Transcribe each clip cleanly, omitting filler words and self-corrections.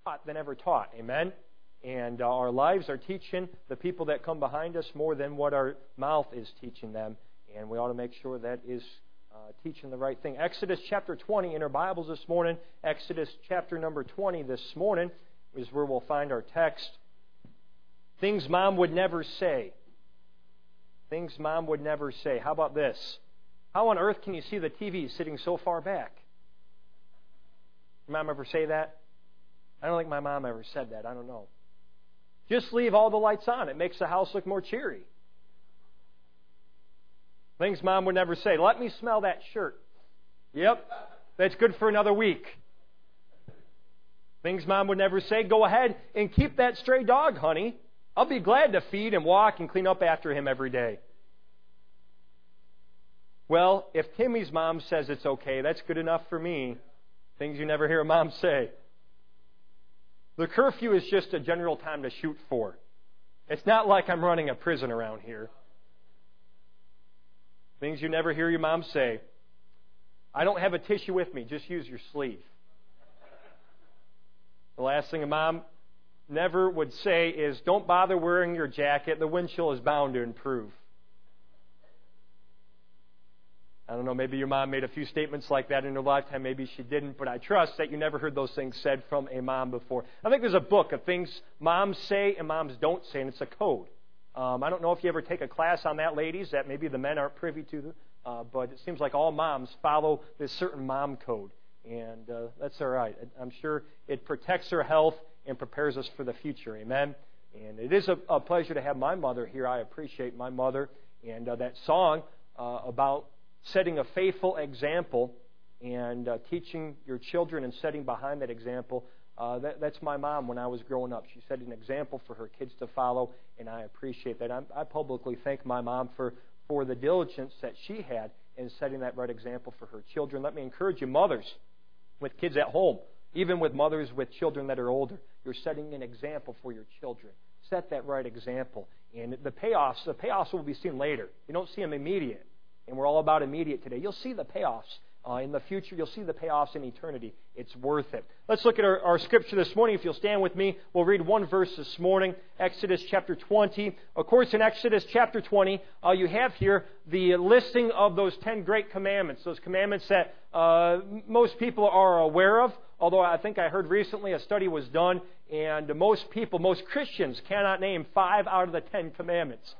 taught than ever taught. Amen? And our lives are teaching the people that come behind us more than what our mouth is teaching them. And we ought to make sure that is teaching the right thing. Exodus chapter 20 in our Bibles this morning. Exodus chapter number 20 this morning is where we'll find our text. Things Mom would never say. Things Mom would never say. How about this? How on earth can you see the TV sitting so far back? Your mom ever say that? I don't think my mom ever said that. I don't know. Just leave all the lights on. It makes the house look more cheery. Things Mom would never say. Let me smell that shirt. Yep, that's good for another week. Things Mom would never say. Go ahead and keep that stray dog, honey. I'll be glad to feed and walk and clean up after him every day. Well, if Timmy's mom says it's okay, that's good enough for me. Things you never hear a mom say. The curfew is just a general time to shoot for. It's not like I'm running a prison around here. Things you never hear your mom say. I don't have a tissue with me. Just use your sleeve. The last thing a mom never would say is, don't bother wearing your jacket. The wind chill is bound to improve. I don't know, maybe your mom made a few statements like that in her lifetime. Maybe she didn't, but I trust that you never heard those things said from a mom before. I think there's a book of things moms say and moms don't say, and it's a code. I don't know if you ever take a class on that, ladies, that maybe the men aren't privy to, but it seems like all moms follow this certain mom code, and that's all right. I'm sure it protects her health and prepares us for the future. Amen? And it is a pleasure to have my mother here. I appreciate my mother, and that song about setting a faithful example and teaching your children and setting behind that example, that's my mom when I was growing up. She set an example for her kids to follow, and I appreciate that. I publicly thank my mom for the diligence that she had in setting that right example for her children. Let me encourage you, mothers with kids at home, even with mothers with children that are older, you're setting an example for your children. Set that right example. And the payoffs will be seen later. You don't see them immediate. And we're all about immediate today. You'll see the payoffs in the future. You'll see the payoffs in eternity. It's worth it. Let's look at our scripture this morning. If you'll stand with me, we'll read one verse this morning, Exodus chapter 20. Of course, in Exodus chapter 20, you have here the listing of those 10 great commandments, those commandments that most people are aware of, although I think I heard recently a study was done, and most Christians cannot name 5 out of the 10 commandments.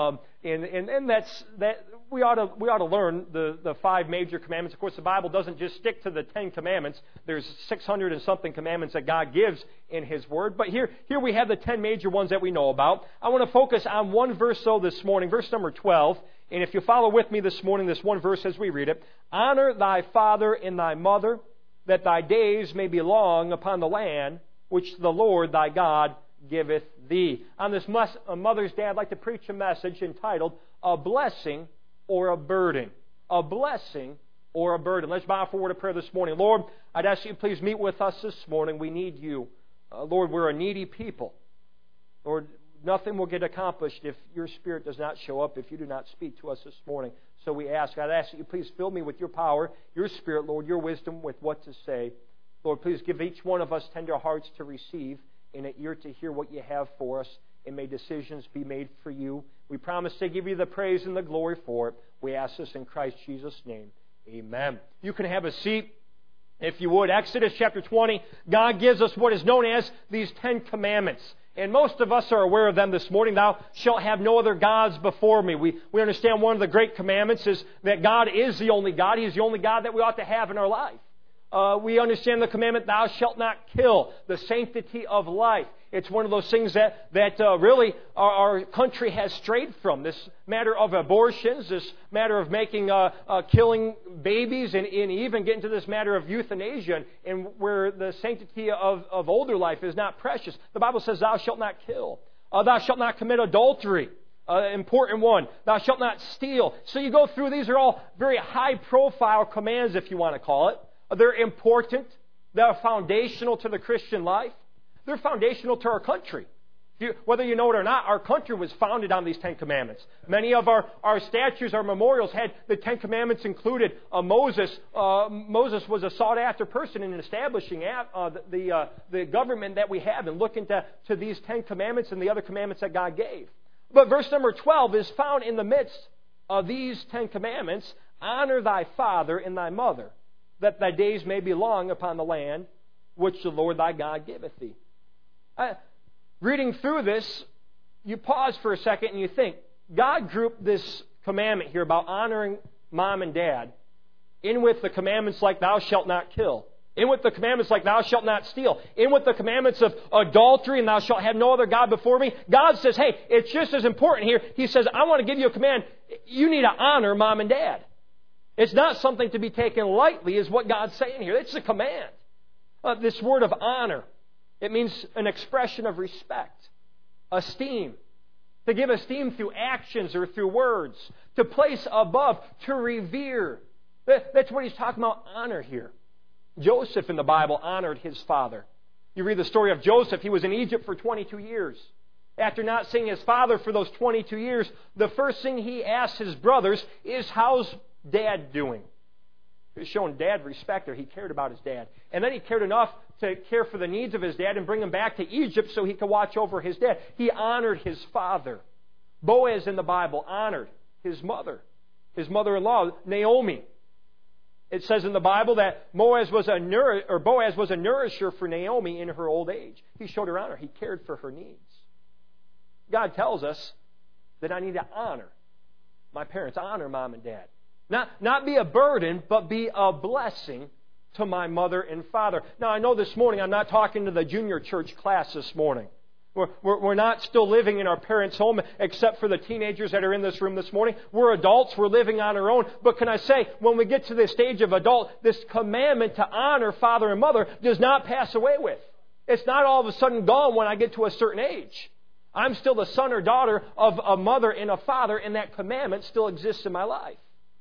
And that's we ought to learn the 5 major commandments. Of course, the Bible doesn't just stick to the 10 commandments. There's 600 and something commandments that God gives in His Word. But here we have the 10 major ones that we know about. I want to focus on one verse though this morning, verse number 12. And if you follow with me this morning, this one verse as we read it: honor thy father and thy mother, that thy days may be long upon the land which the Lord thy God giveth thee. On this Mother's Day, I'd like to preach a message entitled, A Blessing or a Burden. A blessing or a burden. Let's bow for a word of prayer this morning. Lord, I'd ask you to please meet with us this morning. We need you. Lord, we're a needy people. Lord, nothing will get accomplished if your Spirit does not show up, if you do not speak to us this morning. So I'd ask that you please fill me with your power, your Spirit, Lord, your wisdom with what to say. Lord, please give each one of us tender hearts to receive and an ear to hear what you have for us, and may decisions be made for you. We promise to give you the praise and the glory for it. We ask this in Christ Jesus' name. Amen. You can have a seat, if you would. Exodus chapter 20, God gives us what is known as these 10 commandments. And most of us are aware of them this morning. Thou shalt have no other gods before me. We understand one of the great commandments is that God is the only God. He is the only God that we ought to have in our life. We understand the commandment, thou shalt not kill, the sanctity of life. It's one of those things that really our country has strayed from. This matter of abortions, this matter of killing babies, and even getting to this matter of euthanasia, and where the sanctity of older life is not precious. The Bible says, thou shalt not kill. Thou shalt not commit adultery. Important one. Thou shalt not steal. So you go through, these are all very high-profile commands, if you want to call it. They're important. They're foundational to the Christian life. They're foundational to our country. Whether you know it or not, our country was founded on these Ten Commandments. Many of our statues, our memorials had the Ten Commandments included. Moses was a sought-after person in establishing the government that we have and looking to these Ten Commandments and the other commandments that God gave. But verse number 12 is found in the midst of these Ten Commandments. Honor thy father and thy mother, that thy days may be long upon the land which the Lord thy God giveth thee. Reading through this, you pause for a second and you think, God grouped this commandment here about honoring mom and dad in with the commandments like thou shalt not kill, in with the commandments like thou shalt not steal, in with the commandments of adultery and thou shalt have no other God before me. God says, hey, it's just as important here. He says, I want to give you a command. You need to honor mom and dad. It's not something to be taken lightly, is what God's saying here. It's a command. This word of honor, it means an expression of respect, esteem, to give esteem through actions or through words, to place above, to revere. That's what he's talking about, honor here. Joseph in the Bible honored his father. You read the story of Joseph. He was in Egypt for 22 years. After not seeing his father for those 22 years, the first thing he asked his brothers is, how's Dad doing? He was showing Dad respect there. He cared about his dad. And then he cared enough to care for the needs of his dad and bring him back to Egypt so he could watch over his dad. He honored his father. Boaz in the Bible honored his mother-in-law, Naomi. It says in the Bible that Boaz was a nourisher for Naomi in her old age. He showed her honor. He cared for her needs. God tells us that I need to honor my parents, honor mom and dad. Not be a burden, but be a blessing to my mother and father. Now, I know this morning I'm not talking to the junior church class this morning. We're not still living in our parents' home, except for the teenagers that are in this room this morning. We're adults. We're living on our own. But can I say, when we get to this stage of adult, this commandment to honor father and mother does not pass away with. It's not all of a sudden gone when I get to a certain age. I'm still the son or daughter of a mother and a father, and that commandment still exists in my life.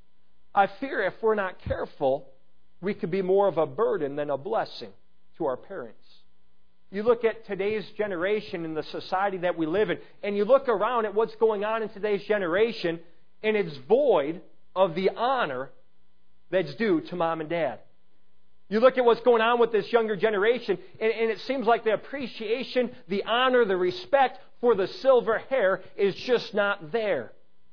I fear if we're not careful, we could be more of a burden than a blessing to our parents. You look at today's generation and the society that we live in, and you look around at what's going on in today's generation, and it's void of the honor that's due to mom and dad. You look at what's going on with this younger generation, and it seems like the appreciation, the honor, the respect for the silver hair is just not there.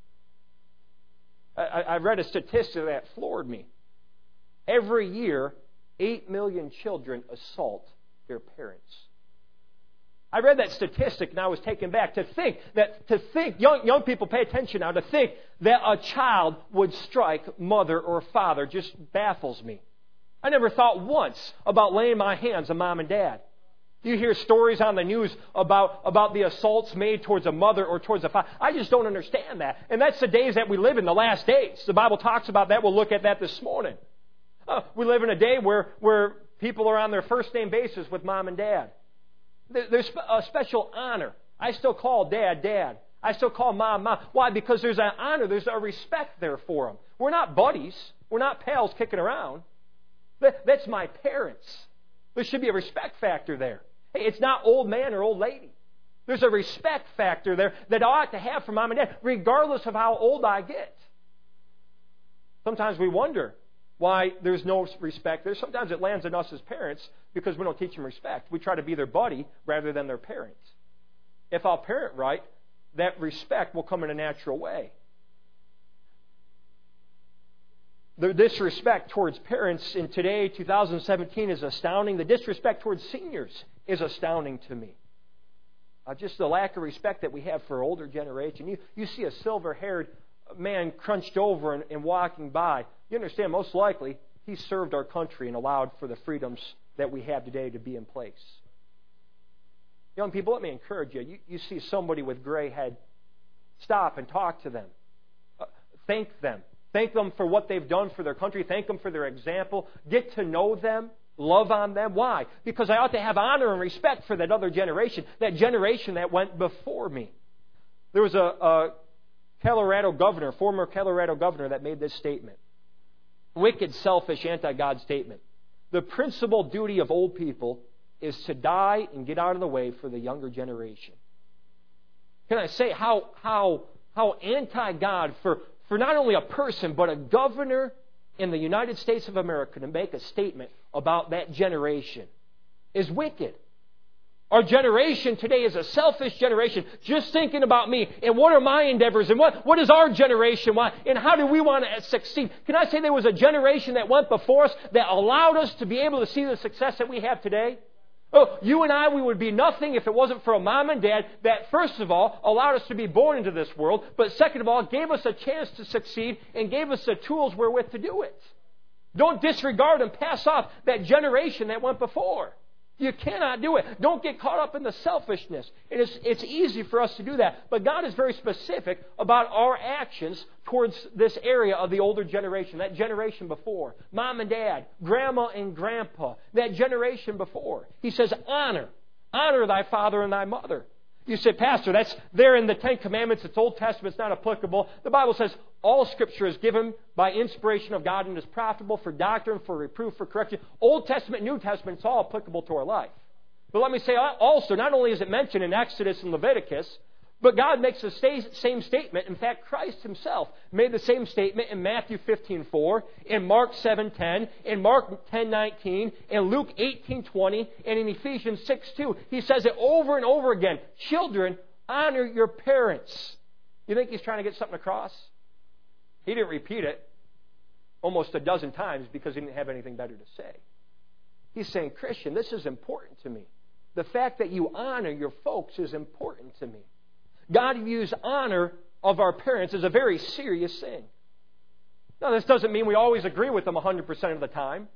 I read a statistic that floored me. Every year, 8 million children assault their parents. I read that statistic and I was taken back to think, young people pay attention now, to think that a child would strike mother or father just baffles me. I never thought once about laying my hands on mom and dad. You hear stories on the news about the assaults made towards a mother or towards a father. I just don't understand that. And that's the days that we live in, the last days. The Bible talks about that. We'll look at that this morning. We live in a day where people are on their first name basis with mom and dad. There's a special honor. I still call Dad, Dad. I still call Mom, Mom. Why? Because there's an honor. There's a respect there for them. We're not buddies. We're not pals kicking around. That's my parents. There should be a respect factor there. Hey, it's not old man or old lady. There's a respect factor there that I ought to have for mom and dad, regardless of how old I get. Sometimes we wonder why there's no respect there. Sometimes it lands on us as parents because we don't teach them respect. We try to be their buddy rather than their parent. If I'll parent right, that respect will come in a natural way. The disrespect towards parents in today, 2017, is astounding. The disrespect towards seniors is astounding to me. Just the lack of respect that we have for older generation. You see a silver-haired man crunched over and walking by. You understand, most likely, he served our country and allowed for the freedoms that we have today to be in place. Young people, let me encourage you. You see somebody with gray head, stop and talk to them. Thank them. Thank them for what they've done for their country. Thank them for their example. Get to know them. Love on them. Why? Because I ought to have honor and respect for that other generation, that generation that went before me. There was a Colorado governor, former Colorado governor, that made this statement. Wicked, selfish, anti-God statement. The principal duty of old people is to die and get out of the way for the younger generation. can I say, how anti-God for not only a person, but a governor in the United States of America to make a statement about that generation is wicked. Our generation today is a selfish generation, just thinking about me and what are my endeavors and what is our generation and how do we want to succeed. Can I say there was a generation that went before us that allowed us to be able to see the success that we have today? Oh, you and I, we would be nothing if it wasn't for a mom and dad that, first of all, allowed us to be born into this world, but second of all, gave us a chance to succeed and gave us the tools wherewith to do it. Don't disregard and pass off that generation that went before. You cannot do it. Don't get caught up in the selfishness. It's easy for us to do that. But God is very specific about our actions towards this area of the older generation, that generation before. Mom and dad, grandma and grandpa, that generation before. He says, honor. Honor thy father and thy mother. You say, Pastor, that's there in the Ten Commandments. It's Old Testament. It's not applicable. The Bible says all Scripture is given by inspiration of God and is profitable for doctrine, for reproof, for correction. Old Testament, New Testament, it's all applicable to our life. But let me say also, not only is it mentioned in Exodus and Leviticus, but God makes the same statement. In fact, Christ Himself made the same statement in Matthew 15:4, in Mark 7:10, in Mark 10:19, in Luke 18:20, and in Ephesians 6:2. He says it over and over again. Children, honor your parents. You think He's trying to get something across? He didn't repeat it almost a dozen times because He didn't have anything better to say. He's saying, Christian, this is important to me. The fact that you honor your folks is important to me. God views honor of our parents as a very serious thing. Now, this doesn't mean we always agree with them 100% of the time.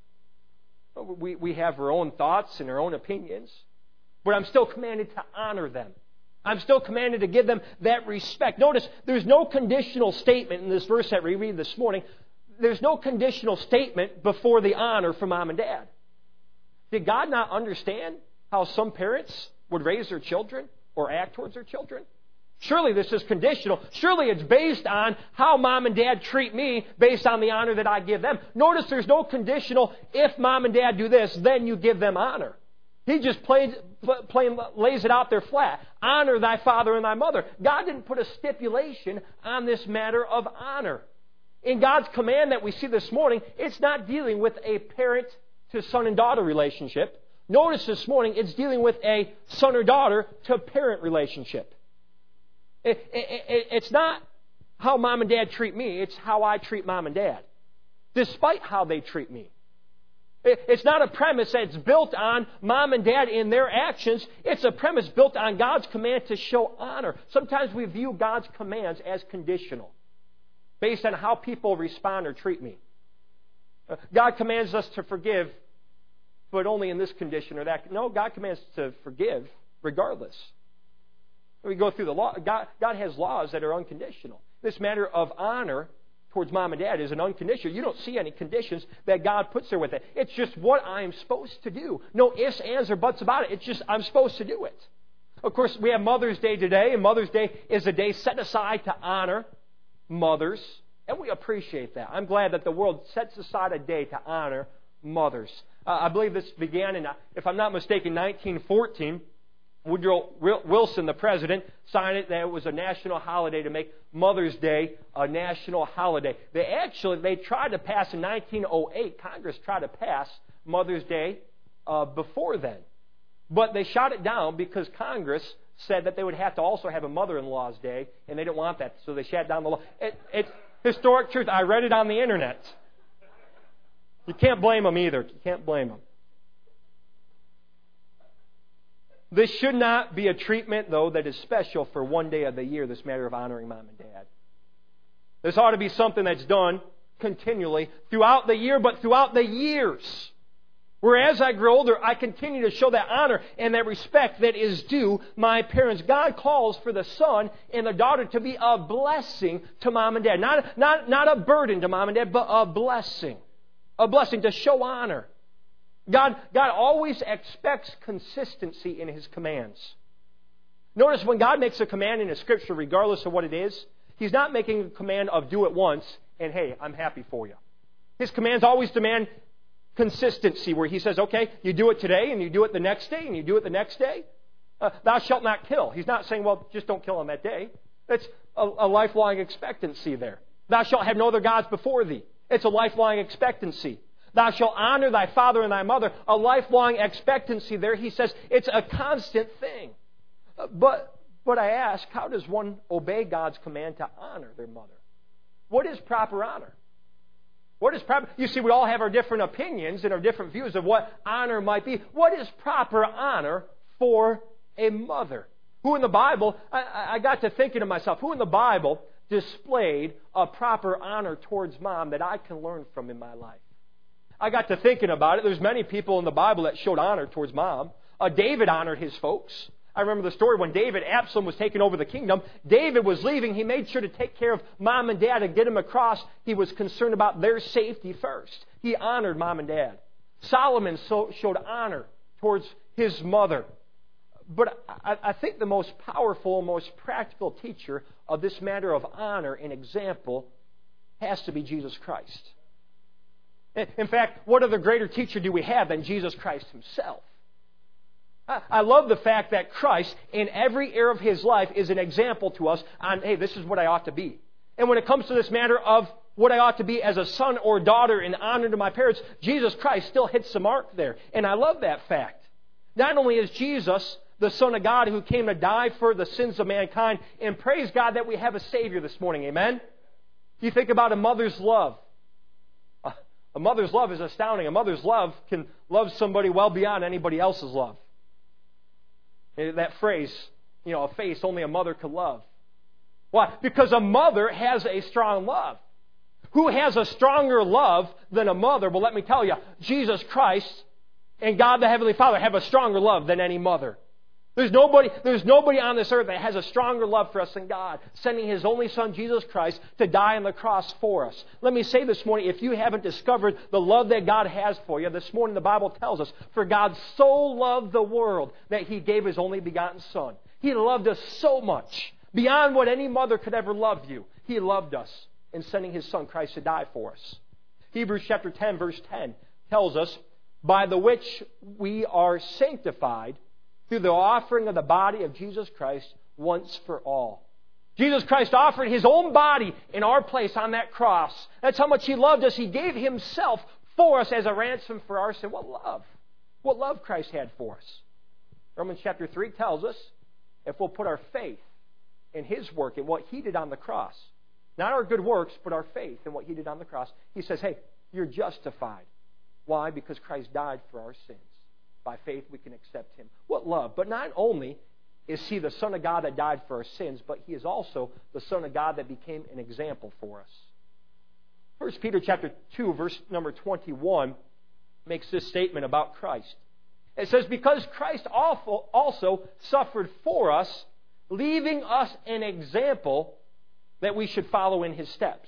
We have our own thoughts and our own opinions. But I'm still commanded to honor them. I'm still commanded to give them that respect. Notice, there's no conditional statement in this verse that we read this morning. There's no conditional statement before the honor from mom and dad. Did God not understand how some parents would raise their children or act towards their children? Surely this is conditional. Surely it's based on how mom and dad treat me based on the honor that I give them. Notice there's no conditional, if mom and dad do this, then you give them honor. He just lays it out there flat. Honor thy father and thy mother. God didn't put a stipulation on this matter of honor. In God's command that we see this morning, it's not dealing with a parent to son and daughter relationship. Notice this morning, it's dealing with a son or daughter to parent relationship. It's not how mom and dad treat me, it's how I treat mom and dad, despite how they treat me. It's not a premise that's built on mom and dad in their actions. It's a premise built on God's command to show honor. Sometimes we view God's commands as conditional, based on how people respond or treat me. God commands us to forgive, but only in this condition or that. No, God commands us to forgive regardless. We go through the law. God has laws that are unconditional. This matter of honor towards mom and dad is an unconditional. You don't see any conditions that God puts there with it. It's just what I'm supposed to do. No ifs, ands, or buts about it. It's just I'm supposed to do it. Of course, we have Mother's Day today, and Mother's Day is a day set aside to honor mothers, and we appreciate that. I'm glad that the world sets aside a day to honor mothers. I believe this began in, if I'm not mistaken, 1914. Woodrow Wilson, the president, signed it that it was a national holiday to make Mother's Day a national holiday. They tried to pass in 1908, Congress tried to pass Mother's Day before then. But they shot it down because Congress said that they would have to also have a mother-in-law's day, and they didn't want that, so they shut down the law. It's historic truth. I read it on the internet. You can't blame them either. You can't blame them. This should not be a treatment, though, that is special for one day of the year, this matter of honoring mom and dad. This ought to be something that's done continually throughout the year, but throughout the years. Whereas I grow older, I continue to show that honor and that respect that is due my parents. God calls for the son and the daughter to be a blessing to mom and dad. Not a burden to mom and dad, but a blessing. A blessing to show honor. God always expects consistency in His commands. Notice when God makes a command in His Scripture, regardless of what it is, He's not making a command of do it once and, hey, I'm happy for you. His commands always demand consistency, where He says, okay, you do it today and you do it the next day and you do it the next day. Thou shalt not kill. He's not saying, well, just don't kill on that day. It's a lifelong expectancy there. Thou shalt have no other gods before thee. It's a lifelong expectancy. Thou shalt honor thy father and thy mother. A lifelong expectancy there. He says it's a constant thing. But I ask, how does one obey God's command to honor their mother? What is proper honor? What is proper? You see, we all have our different opinions and our different views of what honor might be. What is proper honor for a mother? Who in the Bible, I got to thinking to myself, who in the Bible displayed a proper honor towards mom that I can learn from in my life? I got to thinking about it. There's many people in the Bible that showed honor towards mom. David honored his folks. I remember the story when Absalom was taking over the kingdom. David was leaving. He made sure to take care of mom and dad and get them across. He was concerned about their safety first. He honored mom and dad. Solomon showed honor towards his mother. But I think the most powerful, most practical teacher of this matter of honor and example has to be Jesus Christ. In fact, what other greater teacher do we have than Jesus Christ Himself? I love the fact that Christ, in every area of His life, is an example to us on, hey, this is what I ought to be. And when it comes to this matter of what I ought to be as a son or daughter in honor to my parents, Jesus Christ still hits the mark there. And I love that fact. Not only is Jesus the Son of God who came to die for the sins of mankind, and praise God that we have a Savior this morning, amen? You think about a mother's love. A mother's love is astounding. A mother's love can love somebody well beyond anybody else's love. That phrase, a face only a mother could love. Why? Because a mother has a strong love. Who has a stronger love than a mother? Well, let me tell you, Jesus Christ and God the Heavenly Father have a stronger love than any mother. There's nobody on this earth that has a stronger love for us than God, sending His only Son, Jesus Christ, to die on the cross for us. Let me say this morning, if you haven't discovered the love that God has for you, this morning the Bible tells us, for God so loved the world that He gave His only begotten Son. He loved us so much, beyond what any mother could ever love you. He loved us in sending His Son, Christ, to die for us. Hebrews chapter 10, verse 10 tells us, by the which we are sanctified through the offering of the body of Jesus Christ once for all. Jesus Christ offered His own body in our place on that cross. That's how much He loved us. He gave Himself for us as a ransom for our sin. What love! What love Christ had for us. Romans chapter 3 tells us, if we'll put our faith in His work and what He did on the cross, not our good works, but our faith in what He did on the cross, He says, hey, you're justified. Why? Because Christ died for our sins. By faith we can accept Him. What love! But not only is He the Son of God that died for our sins, but He is also the Son of God that became an example for us. 1 Peter chapter 2, verse number 21 makes this statement about Christ. It says, because Christ also suffered for us, leaving us an example that we should follow in His steps.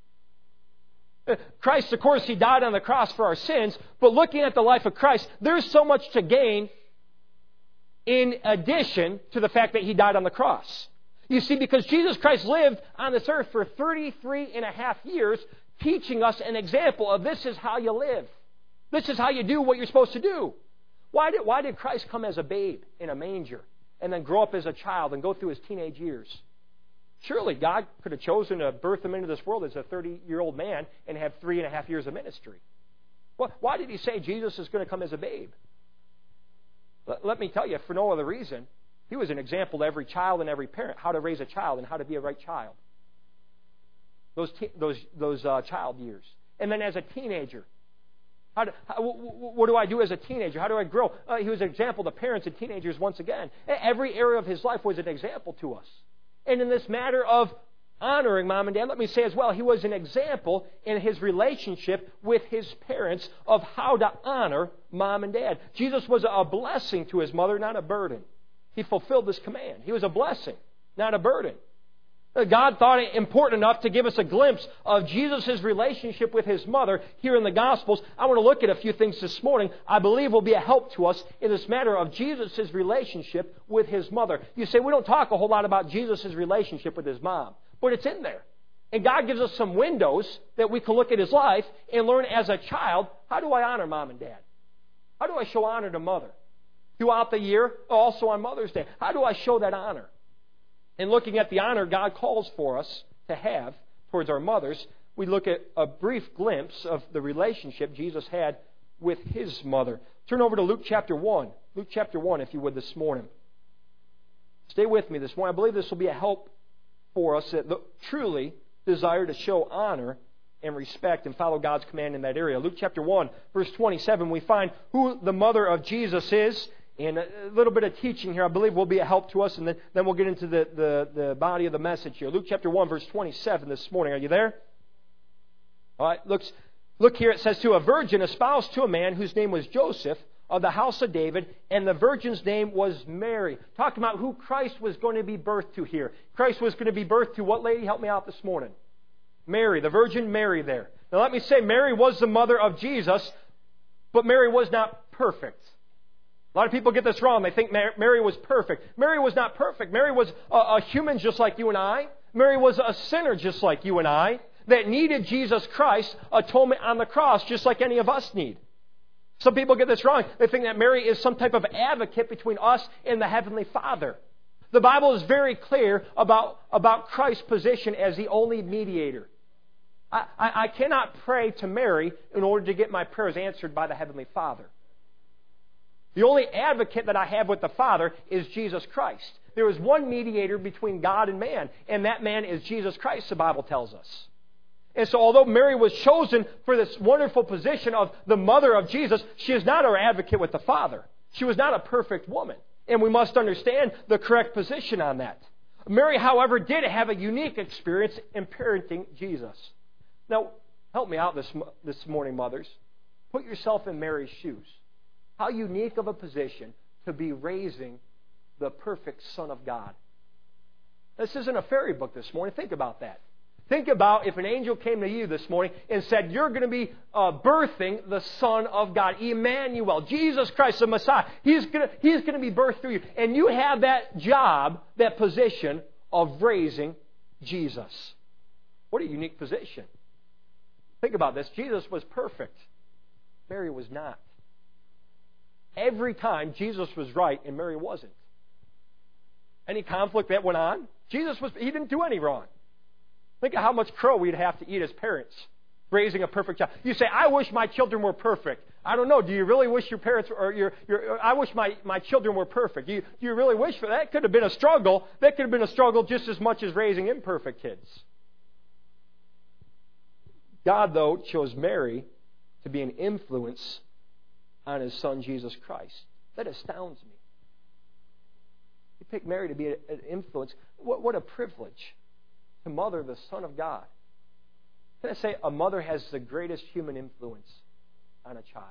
Christ, of course, He died on the cross for our sins, but looking at the life of Christ, there's so much to gain in addition to the fact that He died on the cross. You see, because Jesus Christ lived on this earth for 33 and a half years, teaching us an example of this is how you live. This is how you do what you're supposed to do. Why did Christ come as a babe in a manger and then grow up as a child and go through His teenage years? Surely God could have chosen to birth Him into this world as a 30-year-old man and have 3.5 years of ministry. Why did He say Jesus is going to come as a babe? Let me tell you, for no other reason, He was an example to every child and every parent, how to raise a child and how to be a right child. Those child years. And then as a teenager, what do I do as a teenager? How do I grow? He was an example to parents and teenagers once again. Every area of His life was an example to us. And in this matter of honoring mom and dad, let me say as well, He was an example in His relationship with His parents of how to honor mom and dad. Jesus was a blessing to His mother, not a burden. He fulfilled this command. He was a blessing, not a burden. God thought it important enough to give us a glimpse of Jesus' relationship with His mother here in the Gospels. I want to look at a few things this morning I believe will be a help to us in this matter of Jesus' relationship with His mother. You say, we don't talk a whole lot about Jesus' relationship with His mom, but it's in there. And God gives us some windows that we can look at His life and learn as a child, how do I honor mom and dad? How do I show honor to mother? throughout the year, also on Mother's Day. How do I show that honor? And looking at the honor God calls for us to have towards our mothers, we look at a brief glimpse of the relationship Jesus had with His mother. Turn over to Luke chapter 1. Luke chapter 1, if you would, this morning. Stay with me this morning. I believe this will be a help for us that truly desire to show honor and respect and follow God's command in that area. Luke chapter 1, verse 27, we find who the mother of Jesus is. And a little bit of teaching here, I believe, will be a help to us. And then we'll get into the body of the message here. Luke chapter 1, verse 27 this morning. Are you there? All right, look here. It says, to a virgin espoused to a man whose name was Joseph of the house of David, and the virgin's name was Mary. Talking about who Christ was going to be birthed to here. Christ was going to be birthed to what lady? Help me out this morning. Mary, the Virgin Mary there. Now let me say, Mary was the mother of Jesus, but Mary was not perfect. A lot of people get this wrong. They think Mary was perfect. Mary was not perfect. Mary was a human just like you and I. Mary was a sinner just like you and I that needed Jesus Christ's atonement on the cross just like any of us need. Some people get this wrong. They think that Mary is some type of advocate between us and the Heavenly Father. The Bible is very clear about Christ's position as the only mediator. I cannot pray to Mary in order to get my prayers answered by the Heavenly Father. The only advocate that I have with the Father is Jesus Christ. There is one mediator between God and man, and that man is Jesus Christ, the Bible tells us. And so although Mary was chosen for this wonderful position of the mother of Jesus, she is not our advocate with the Father. She was not a perfect woman. And we must understand the correct position on that. Mary, however, did have a unique experience in parenting Jesus. Now, help me out this morning, mothers. Put yourself in Mary's shoes. How unique of a position to be raising the perfect Son of God. This isn't a fairy book this morning. Think about that. Think about if an angel came to you this morning and said, you're going to be birthing the Son of God, Emmanuel, Jesus Christ, the Messiah. He's going to be birthed through you. And you have that job, that position of raising Jesus. What a unique position. Think about this. Jesus was perfect. Mary was not. Every time Jesus was right and Mary wasn't. Any conflict that went on, he didn't do any wrong. Think of how much crow we'd have to eat as parents raising a perfect child. You say, I wish my children were perfect. I don't know. Do you really wish your parents or I wish my children were perfect? Do you really wish for that? It could have been a struggle. That could have been a struggle just as much as raising imperfect kids. God, though, chose Mary to be an influence on His Son, Jesus Christ. That astounds me. He picked Mary to be an influence. What a privilege to mother the Son of God. Can I say a mother has the greatest human influence on a child?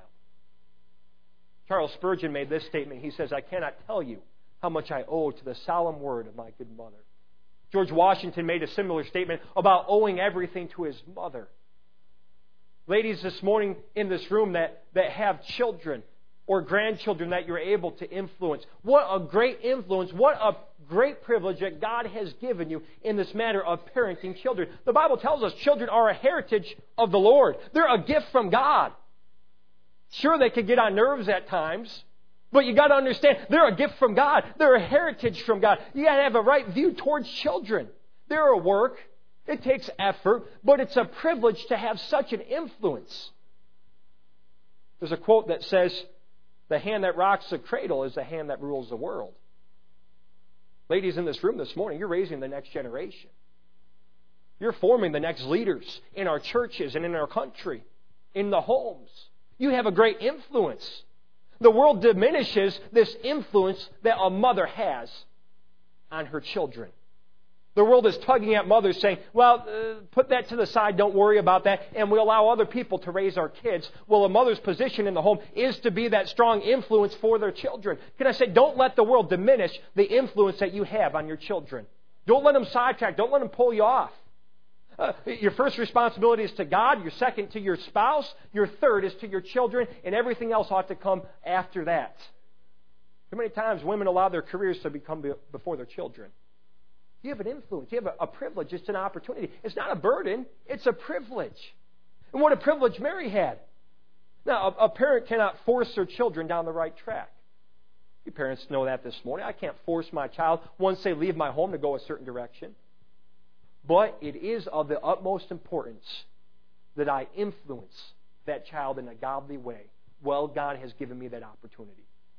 Charles Spurgeon made this statement. He says, I cannot tell you how much I owe to the solemn word of my good mother. George Washington made a similar statement about owing everything to his mother. Ladies this morning in this room that have children or grandchildren that you're able to influence. What a great influence, what a great privilege that God has given you in this matter of parenting children. The Bible tells us children are a heritage of the Lord. They're a gift from God. Sure, they can get on nerves at times, but you got to understand they're a gift from God. They're a heritage from God. You got to have a right view towards children. They're a work. It takes effort, but it's a privilege to have such an influence. There's a quote that says, the hand that rocks the cradle is the hand that rules the world. Ladies in this room this morning, you're raising the next generation. You're forming the next leaders in our churches and in our country, in the homes. You have a great influence. The world diminishes this influence that a mother has on her children. The world is tugging at mothers saying, well, put that to the side, don't worry about that, and we allow other people to raise our kids. Well, a mother's position in the home is to be that strong influence for their children. Can I say, don't let the world diminish the influence that you have on your children. Don't let them sidetrack. Don't let them pull you off. Your first responsibility is to God, your second to your spouse, your third is to your children, and everything else ought to come after that. Too many times women allow their careers to become before their children. You have an influence. You have a privilege. It's an opportunity. It's not a burden. It's a privilege. And what a privilege Mary had. Now, a parent cannot force their children down the right track. You parents know that this morning. I can't force my child, once they leave my home, to go a certain direction. But it is of the utmost importance that I influence that child in a godly way. Well, God has given me that opportunity.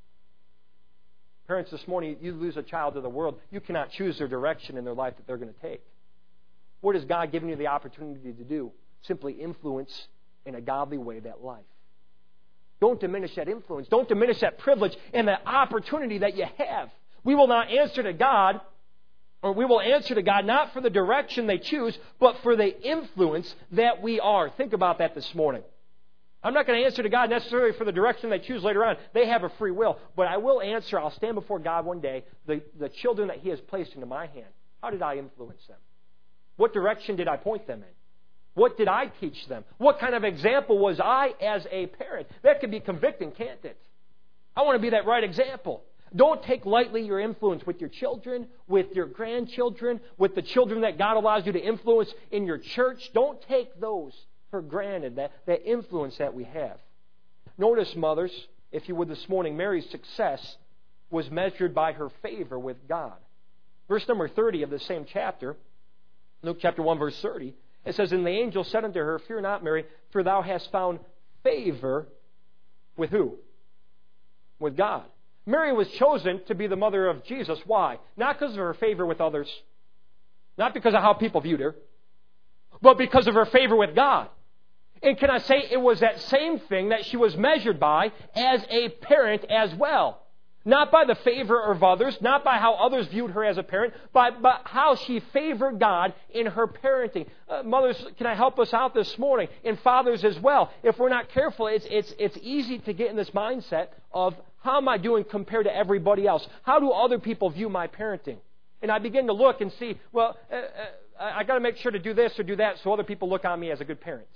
Parents, this morning, you lose a child to the world, you cannot choose their direction in their life that they're going to take. What has God given you the opportunity to do? Simply influence in a godly way that life. Don't diminish that influence. Don't diminish that privilege and that opportunity that you have. We will not answer to God, or we will answer to God not for the direction they choose, but for the influence that we are. Think about that this morning. I'm not going to answer to God necessarily for the direction they choose later on. They have a free will. But I will answer, I'll stand before God one day, the children that He has placed into my hand. How did I influence them? What direction did I point them in? What did I teach them? What kind of example was I as a parent? That could be convicting, can't it? I want to be that right example. Don't take lightly your influence with your children, with your grandchildren, with the children that God allows you to influence in your church. Don't take those for granted, that influence that we have. Notice, mothers, if you would this morning, Mary's success was measured by her favor with God. Verse number 30 of the same chapter, Luke chapter 1, verse 30, it says, And the angel said unto her, Fear not, Mary, for thou hast found favor with who? With God. Mary was chosen to be the mother of Jesus. Why? Not because of her favor with others, not because of how people viewed her, but because of her favor with God. And can I say it was that same thing that she was measured by as a parent as well. Not by the favor of others, not by how others viewed her as a parent, but how she favored God in her parenting. Mothers, can I help us out this morning? And fathers as well. If we're not careful, it's easy to get in this mindset of how am I doing compared to everybody else? How do other people view my parenting? And I begin to look and see, well, I got to make sure to do this or do that so other people look on me as a good parent.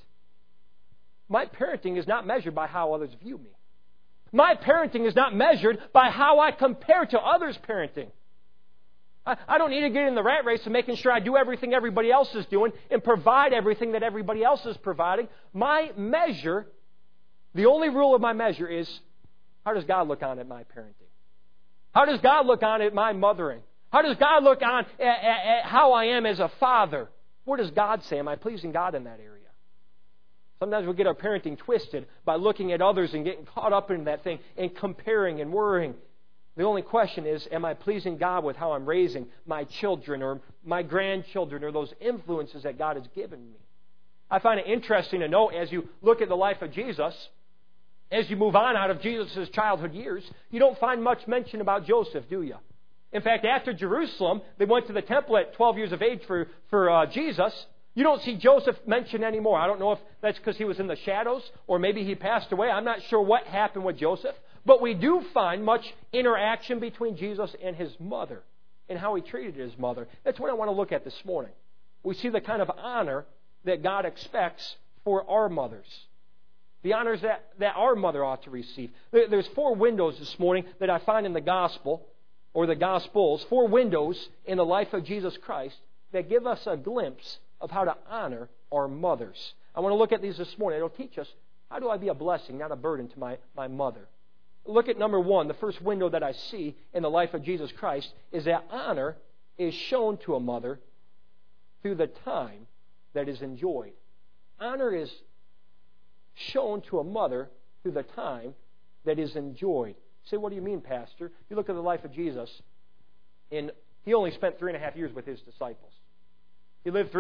My parenting is not measured by how others view me. My parenting is not measured by how I compare to others' parenting. I don't need to get in the rat race of making sure I do everything everybody else is doing and provide everything that everybody else is providing. My measure, the only rule of my measure is, how does God look on at my parenting? How does God look on at my mothering? How does God look on at how I am as a father? What does God say? Am I pleasing God in that area? Sometimes we get our parenting twisted by looking at others and getting caught up in that thing and comparing and worrying. The only question is, am I pleasing God with how I'm raising my children or my grandchildren or those influences that God has given me? I find it interesting to note as you look at the life of Jesus, as you move on out of Jesus' childhood years, you don't find much mention about Joseph, do you? In fact, after Jerusalem, they went to the temple at 12 years of age for Jesus. You don't see Joseph mentioned anymore. I don't know if that's because he was in the shadows or maybe he passed away. I'm not sure what happened with Joseph. But we do find much interaction between Jesus and His mother and how He treated His mother. That's what I want to look at this morning. We see the kind of honor that God expects for our mothers. The honors that our mother ought to receive. There's 4 windows this morning that I find in the gospel or the Gospels, 4 windows in the life of Jesus Christ that give us a glimpse of how to honor our mothers. I want to look at these this morning. It'll teach us, how do I be a blessing, not a burden to my mother? Look at number 1. The first window that I see in the life of Jesus Christ is that honor is shown to a mother through the time that is enjoyed. Honor is shown to a mother through the time that is enjoyed. Say, what do you mean, Pastor? You look at the life of Jesus, and He only spent 3.5 years with His disciples. He lived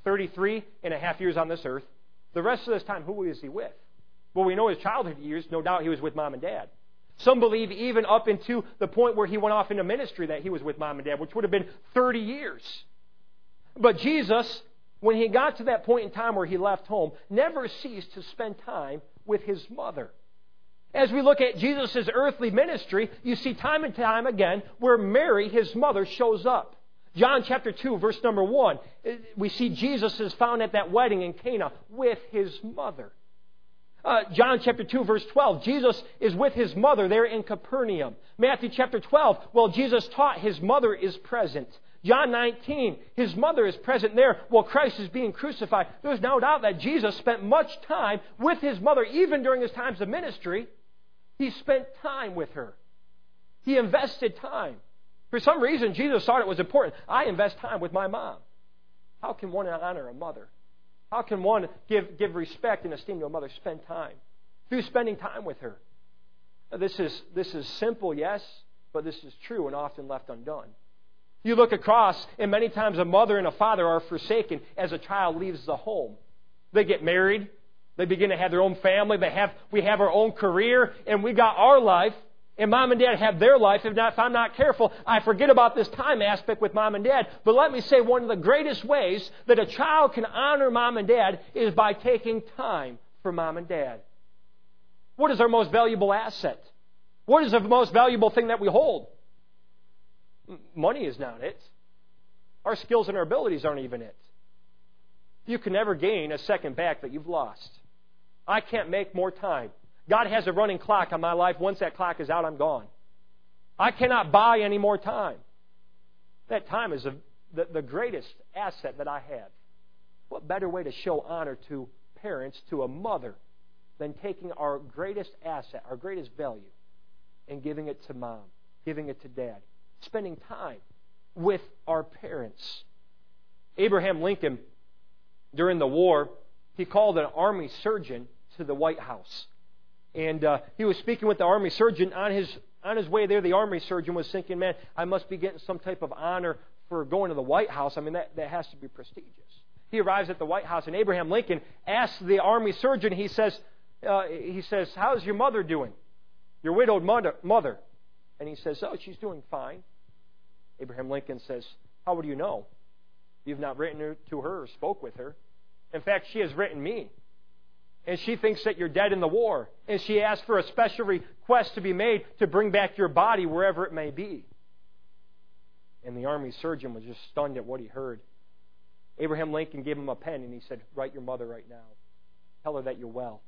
33.5 years on this earth. The rest of this time, who was He with? Well, we know His childhood years, no doubt He was with Mom and Dad. Some believe even up into the point where He went off into ministry that He was with Mom and Dad, which would have been 30 years. But Jesus, when He got to that point in time where He left home, never ceased to spend time with His mother. As we look at Jesus' earthly ministry, you see time and time again where Mary, His mother, shows up. John chapter 2, verse number 1, we see Jesus is found at that wedding in Cana with His mother. John chapter 2, verse 12, Jesus is with His mother there in Capernaum. Matthew chapter 12, well, Jesus taught, His mother is present. John 19, His mother is present there while Christ is being crucified. There's no doubt that Jesus spent much time with His mother, even during His times of ministry. He spent time with her. He invested time. For some reason, Jesus thought it was important. I invest time with my mom. How can one honor a mother? How can one give respect and esteem to a mother? Spend time. Through spending time with her. This is simple, yes, but this is true and often left undone. You look across, and many times a mother and a father are forsaken as a child leaves the home. They get married. They begin to have their own family. We have our own career, and we got our life. And mom and dad have their life. If I'm not careful, I forget about this time aspect with mom and dad. But let me say, one of the greatest ways that a child can honor mom and dad is by taking time for mom and dad. What is our most valuable asset? What is the most valuable thing that we hold? Money is not it. Our skills and our abilities aren't even it. You can never gain a second back that you've lost. I can't make more time. God has a running clock on my life. Once that clock is out, I'm gone. I cannot buy any more time. That time is the greatest asset that I have. What better way to show honor to parents, to a mother, than taking our greatest asset, our greatest value, and giving it to mom, giving it to dad, spending time with our parents. Abraham Lincoln, during the war, he called an army surgeon to the White House. And he was speaking with the army surgeon. On his way there, the army surgeon was thinking, man, I must be getting some type of honor for going to the White House. I mean, that has to be prestigious. He arrives at the White House, and Abraham Lincoln asks the army surgeon, he says, how's your mother doing? Your widowed mother. And he says, oh, she's doing fine. Abraham Lincoln says, how would you know? You've not written to her or spoke with her. In fact, she has written me. And she thinks that you're dead in the war. And she asked for a special request to be made to bring back your body wherever it may be. And the army surgeon was just stunned at what he heard. Abraham Lincoln gave him a pen and he said, write your mother right now. Tell her that you're well.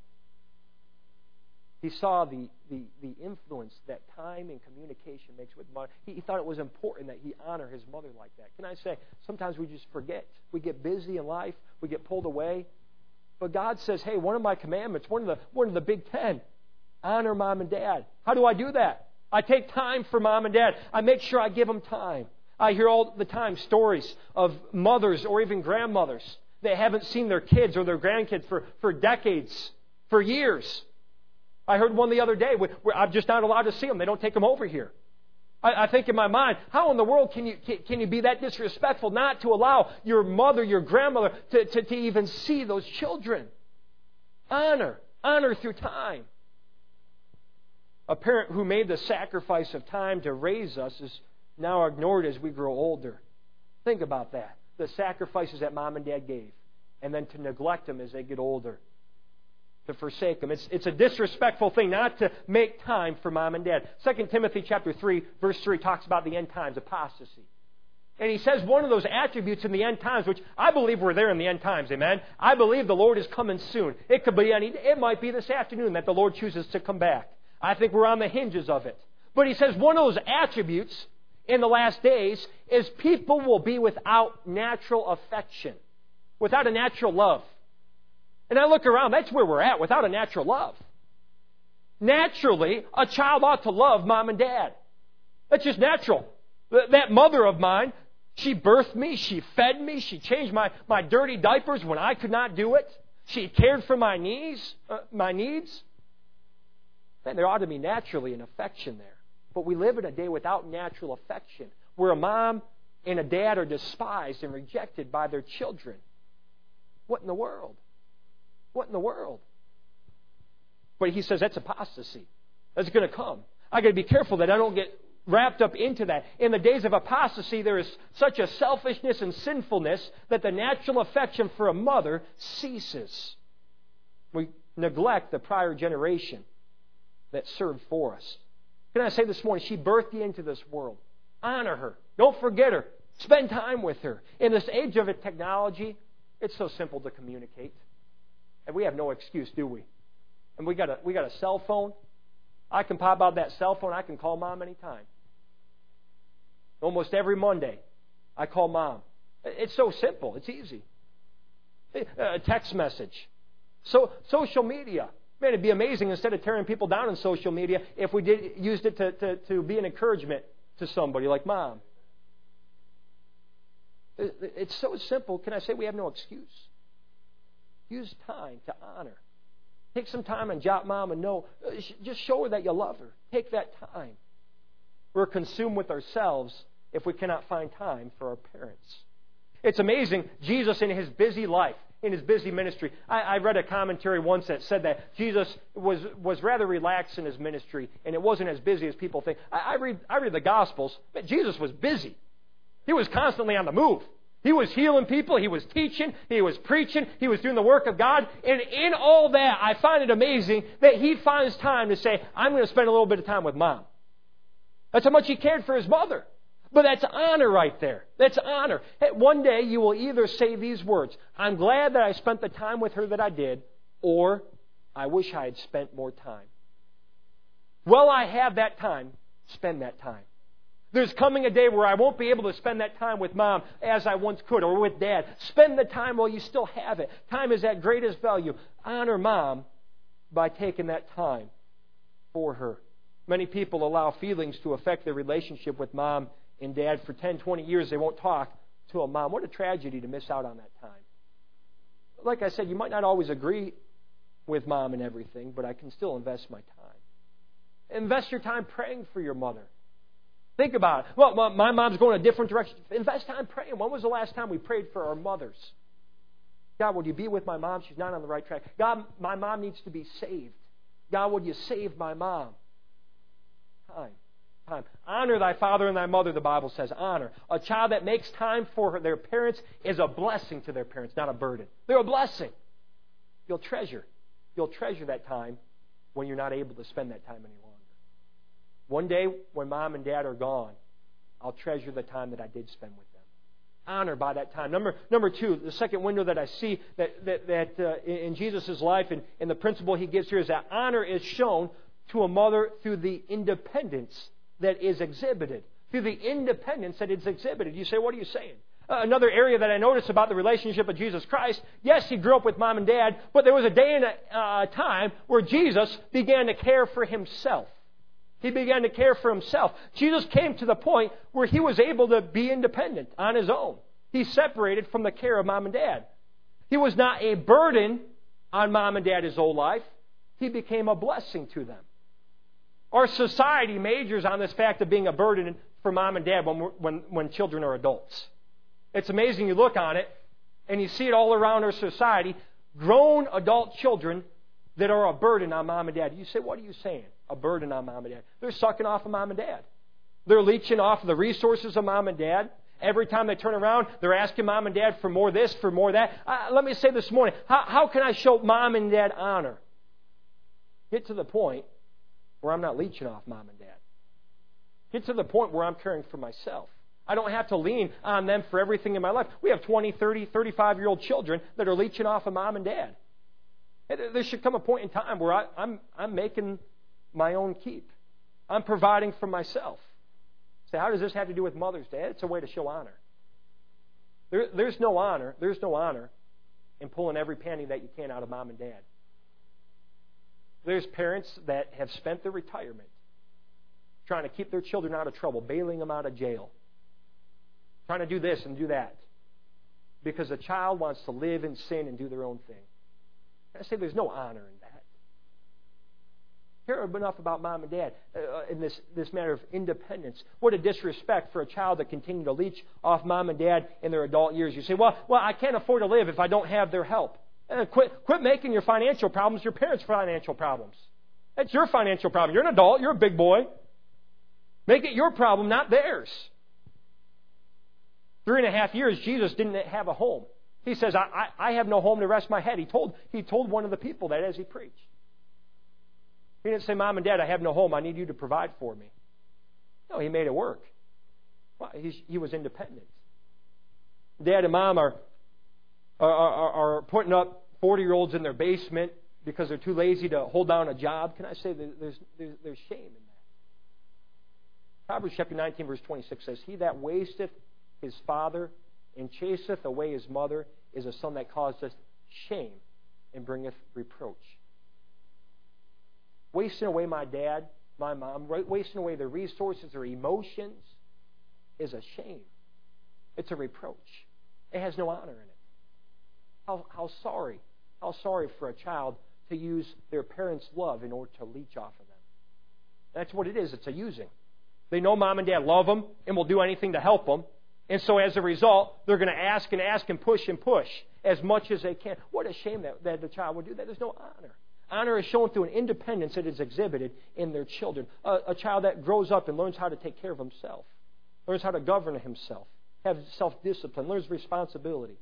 He saw the influence that time and communication makes with mother. He thought it was important that he honor his mother like that. Can I say, sometimes we just forget. We get busy in life. We get pulled away. But God says, hey, one of my commandments, one of the big 10, honor mom and dad. How do I do that? I take time for mom and dad. I make sure I give them time. I hear all the time stories of mothers or even grandmothers that haven't seen their kids or their grandkids for decades, for years. I heard one the other day where I'm just not allowed to see them. They don't take them over here. I think in my mind, how in the world can you be that disrespectful not to allow your mother, your grandmother, to even see those children? Honor through time. A parent who made the sacrifice of time to raise us is now ignored as we grow older. Think about that. The sacrifices that mom and dad gave. And then to neglect them as they get older. To forsake them. It's a disrespectful thing not to make time for mom and dad. 2 Timothy chapter 3, verse 3 talks about the end times, apostasy. And he says one of those attributes in the end times, which I believe we're there in the end times, amen? I believe the Lord is coming soon. It might be this afternoon that the Lord chooses to come back. I think we're on the hinges of it. But he says one of those attributes in the last days is people will be without natural affection, without a natural love. And I look around, that's where we're at, without a natural love. Naturally, a child ought to love mom and dad. That's just natural. That mother of mine, she birthed me, she fed me, she changed my dirty diapers when I could not do it. She cared for my needs. Man, there ought to be naturally an affection there. But we live in a day without natural affection, where a mom and a dad are despised and rejected by their children. What in the world? What in the world? But he says that's apostasy. That's going to come. I got to be careful that I don't get wrapped up into that. In the days of apostasy, there is such a selfishness and sinfulness that the natural affection for a mother ceases. We neglect the prior generation that served for us. Can I say this morning, she birthed you into this world. Honor her. Don't forget her. Spend time with her. In this age of technology, it's so simple to communicate. And we have no excuse, do we? And we got a cell phone. I can pop out that cell phone. I can call mom anytime. Almost every Monday, I call mom. It's so simple. It's easy. A text message. So social media. Man, it'd be amazing, instead of tearing people down on social media, if we used it to be an encouragement to somebody like Mom. It's so simple. Can I say we have no excuse? Use time to honor. Take some time and jot Mom a note. Just show her that you love her. Take that time. We're consumed with ourselves if we cannot find time for our parents. It's amazing, Jesus in His busy life, in His busy ministry. I read a commentary once that said that Jesus was rather relaxed in His ministry, and it wasn't as busy as people think. I read the Gospels, but Jesus was busy. He was constantly on the move. He was healing people. He was teaching. He was preaching. He was doing the work of God. And in all that, I find it amazing that He finds time to say, I'm going to spend a little bit of time with Mom. That's how much He cared for His mother. But that's honor right there. That's honor. One day you will either say these words, I'm glad that I spent the time with her that I did, or I wish I had spent more time. Well, I have that time. Spend that time. There's coming a day where I won't be able to spend that time with Mom as I once could, or with Dad. Spend the time while you still have it. Time is at greatest value. Honor Mom by taking that time for her. Many people allow feelings to affect their relationship with Mom and Dad. For 10, 20 years, they won't talk to a mom. What a tragedy to miss out on that time. Like I said, you might not always agree with Mom and everything, but I can still invest my time. Invest your time praying for your mother. Think about it. Well, my mom's going a different direction. Invest time praying. When was the last time we prayed for our mothers? God, would you be with my mom? She's not on the right track. God, my mom needs to be saved. God, would you save my mom? Time. Honor thy father and thy mother, the Bible says. Honor. A child that makes time for their parents is a blessing to their parents, not a burden. They're a blessing. You'll treasure that time when you're not able to spend that time any longer. One day, when Mom and Dad are gone, I'll treasure the time that I did spend with them. Honor by that time. Number two, the second window that I see that in Jesus' life and the principle He gives here is that honor is shown to a mother through the independence that is exhibited. Through the independence that is exhibited. You say, what are you saying? Another area that I notice about the relationship of Jesus Christ, yes, He grew up with Mom and Dad, but there was a day and a time where Jesus began to care for Himself. He began to care for Himself. Jesus came to the point where He was able to be independent on His own. He separated from the care of Mom and Dad. He was not a burden on Mom and Dad His whole life. He became a blessing to them. Our society majors on this fact of being a burden for Mom and Dad when children are adults. It's amazing. You look on it and you see it all around our society. Grown adult children that are a burden on Mom and Dad. You say, what are you saying? A burden on Mom and Dad. They're sucking off of Mom and Dad. They're leeching off the resources of Mom and Dad. Every time they turn around, they're asking Mom and Dad for more this, for more that. Let me say this morning, how can I show Mom and Dad honor? Get to the point where I'm not leeching off Mom and Dad. Get to the point where I'm caring for myself. I don't have to lean on them for everything in my life. We have 20, 30, 35-year-old children that are leeching off of Mom and Dad. There should come a point in time where I'm making my own keep. I'm providing for myself. So how does this have to do with Mother's Day? It's a way to show honor. There's no honor in pulling every penny that you can out of Mom and Dad. There's parents that have spent their retirement trying to keep their children out of trouble, bailing them out of jail, trying to do this and do that because a child wants to live in sin and do their own thing. I say there's no honor in that. Care enough about Mom and Dad in this matter of independence. What a disrespect for a child to continue to leech off Mom and Dad in their adult years. You say, well, I can't afford to live if I don't have their help. Quit making your financial problems your parents' financial problems. That's your financial problem. You're an adult. You're a big boy. Make it your problem, not theirs. 3.5 years, Jesus didn't have a home. He says, I have no home to rest my head. He told one of the people that as he preached. He didn't say, Mom and Dad, I have no home. I need you to provide for me. No, He made it work. Well, he was independent. Dad and Mom are putting up 40-year-olds in their basement because they're too lazy to hold down a job. Can I say there's shame in that? Proverbs chapter 19, verse 26 says, He that wasteth his father and chaseth away his mother is a son that causeth shame and bringeth reproach. wasting away my dad, my mom, wasting away their resources, their emotions, is a shame. It's a reproach. It has no honor in it. How sorry for a child to use their parents' love in order to leech off of them. That's what it is. It's a using. They know mom and dad love them and will do anything to help them. And so as a result, they're going to ask and push as much as they can. What a shame that the child would do that. There's no honor. Honor is shown through an independence that is exhibited in their children. A child that grows up and learns how to take care of himself, learns how to govern himself, have self-discipline, learns responsibility.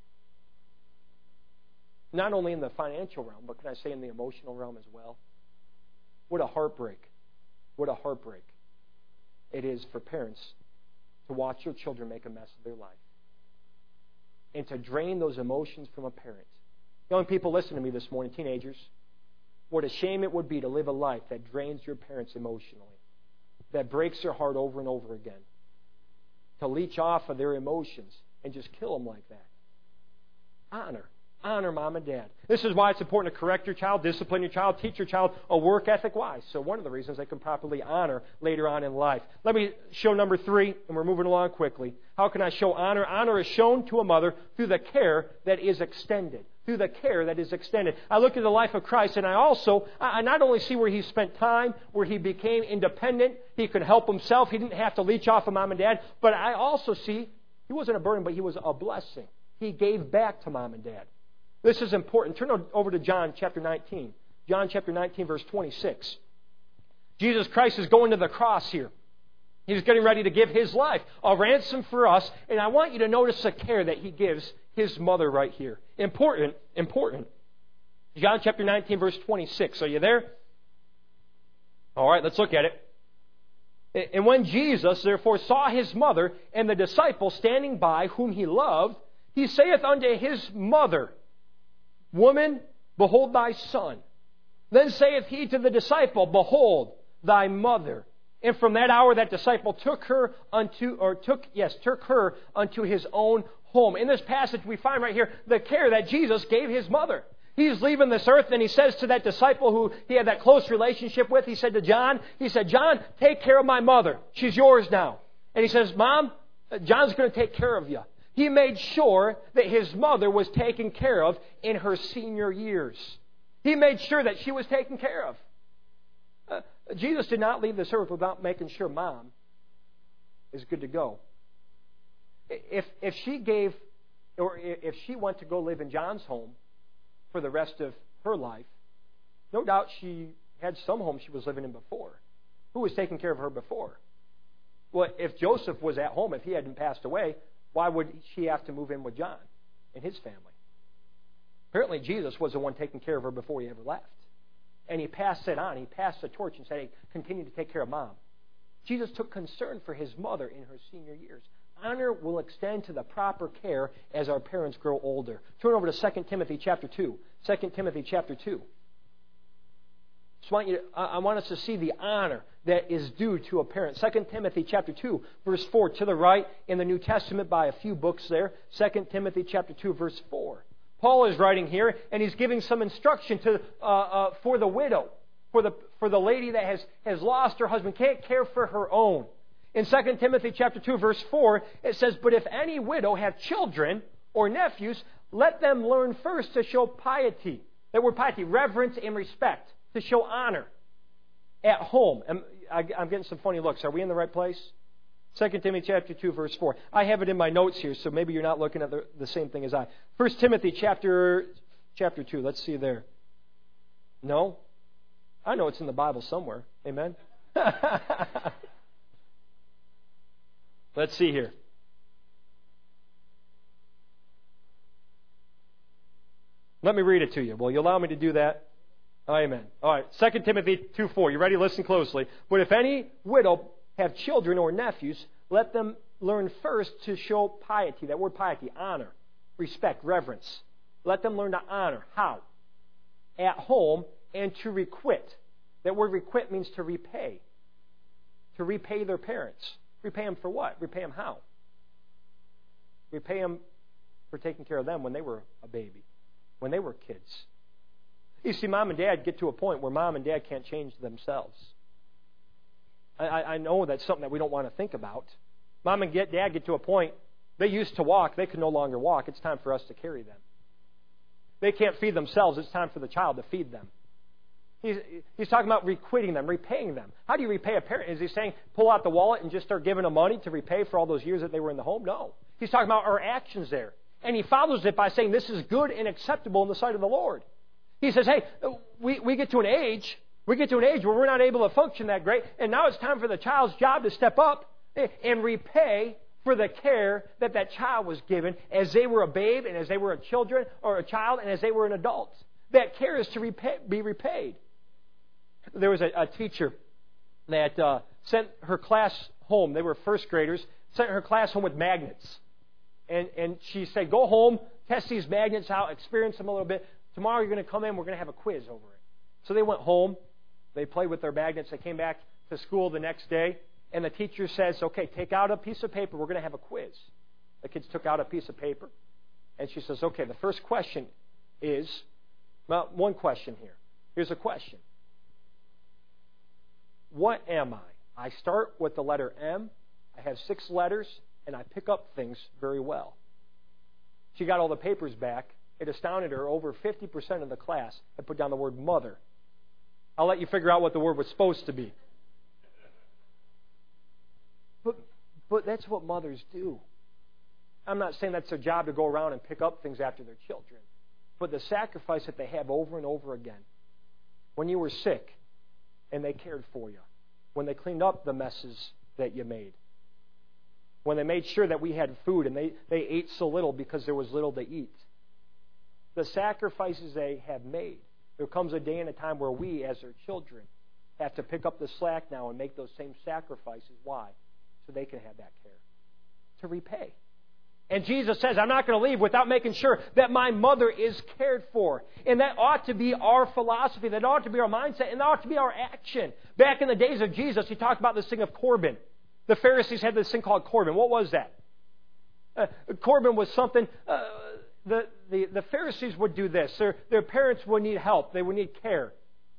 Not only in the financial realm, but can I say in the emotional realm as well? What a heartbreak. What a heartbreak it is for parents to watch their children make a mess of their life. And to drain those emotions from a parent. Young people, listen to me this morning, teenagers. What a shame it would be to live a life that drains your parents emotionally, that breaks their heart over and over again. To leech off of their emotions and just kill them like that. Honor. Honor mom and dad. This is why it's important to correct your child, discipline your child, teach your child a work ethic. Why? So one of the reasons they can properly honor later on in life. Let me show number 3, and we're moving along quickly. How can I show honor? Honor is shown to a mother through the care that is extended. Through the care that is extended. I look at the life of Christ, and I not only see where he spent time, where he became independent, he could help himself, he didn't have to leech off of mom and dad, but I also see he wasn't a burden, but he was a blessing. He gave back to mom and dad. This is important. Turn over to John chapter 19. John chapter 19, verse 26. Jesus Christ is going to the cross here. He's getting ready to give his life, a ransom for us. And I want you to notice the care that he gives his mother right here. Important. John chapter 19, verse 26. Are you there? All right, let's look at it. And when Jesus therefore saw his mother and the disciple standing by whom he loved, he saith unto his mother, Woman, behold thy son. Then saith he to the disciple, Behold thy mother. And from that hour that disciple took her unto his own home. In this passage we find right here the care that Jesus gave his mother. He's leaving this earth and he says to that disciple who he had that close relationship with, he said to John, John, take care of my mother. She's yours now. And he says, Mom, John's going to take care of you. He made sure that his mother was taken care of in her senior years. He made sure that she was taken care of. Jesus did not leave this earth without making sure Mom is good to go. If she went to go live in John's home for the rest of her life, no doubt she had some home she was living in before. Who was taking care of her before? Well, if Joseph was at home, if he hadn't passed away, why would she have to move in with John and his family? Apparently Jesus was the one taking care of her before he ever left. And he passed it on. He passed the torch and said, hey, continue to take care of Mom. Jesus took concern for his mother in her senior years. Honor will extend to the proper care as our parents grow older. Turn over to 2 Timothy chapter 2. 2 Timothy chapter 2. I want us to see the honor that is due to a parent. 2 Timothy chapter 2, verse 4, to the right in the New Testament by a few books there. 2 Timothy chapter 2, verse 4. Paul is writing here, and he's giving some instruction for the widow, for the lady that has lost her husband, can't care for her own. In 2 Timothy chapter 2, verse 4, it says, But if any widow have children or nephews, let them learn first to show piety. That word piety, reverence and respect, to show honor at home. I'm getting some funny looks. Are we in the right place? 2 Timothy chapter 2, verse 4. I have it in my notes here, so maybe you're not looking at the same thing as I. 1 Timothy chapter 2. Let's see there. No? I know it's in the Bible somewhere. Amen? Let's see here. Let me read it to you. Will you allow me to do that? Amen. All right. 2 Timothy 2:4. You ready? Listen closely. But if any widow have children or nephews, let them learn first to show piety. That word piety, honor, respect, reverence. Let them learn to honor. How? At home, and to requite. That word requite means to repay. To repay their parents. Repay them for what? Repay them how? Repay them for taking care of them when they were a baby, when they were kids. You see, mom and dad get to a point where mom and dad can't change themselves. I know that's something that we don't want to think about. Mom and dad get to a point, they used to walk, they can no longer walk. It's time for us to carry them. They can't feed themselves. It's time for the child to feed them. He's talking about requiting them, repaying them. How do you repay a parent? Is he saying pull out the wallet and just start giving them money to repay for all those years that they were in the home? No. He's talking about our actions there. And he follows it by saying this is good and acceptable in the sight of the Lord. He says, hey, we get to an age where we're not able to function that great, and now it's time for the child's job to step up and repay for the care that that child was given as they were a babe and as they were a child and as they were an adult. That care is to be repaid. There was a teacher that sent her class home. They were first graders. Sent her class home with magnets. And she said, go home, test these magnets out, experience them a little bit. Tomorrow you're going to come in, we're going to have a quiz over it. So they went home. They played with their magnets. They came back to school the next day. And the teacher says, okay, take out a piece of paper. We're going to have a quiz. The kids took out a piece of paper. And she says, okay, the first question is, well, one question here. Here's a question. What am I? I start with the letter M. I have 6 letters, and I pick up things very well. She got all the papers back. It astounded her. Over 50% of the class had put down the word mother. I'll let you figure out what the word was supposed to be. But that's what mothers do. I'm not saying that's their job to go around and pick up things after their children. But the sacrifice that they have over and over again. When you were sick and they cared for you. When they cleaned up the messes that you made. When they made sure that we had food and they ate so little because there was little to eat. The sacrifices they have made. There comes a day and a time where we, as their children, have to pick up the slack now and make those same sacrifices. Why? So they can have that care. To repay. And Jesus says, I'm not going to leave without making sure that my mother is cared for. And that ought to be our philosophy. That ought to be our mindset. And that ought to be our action. Back in the days of Jesus, he talked about this thing of Corban. The Pharisees had this thing called Corban. What was that? Corban was something... The Pharisees would do this. Their parents would need help. They would need care.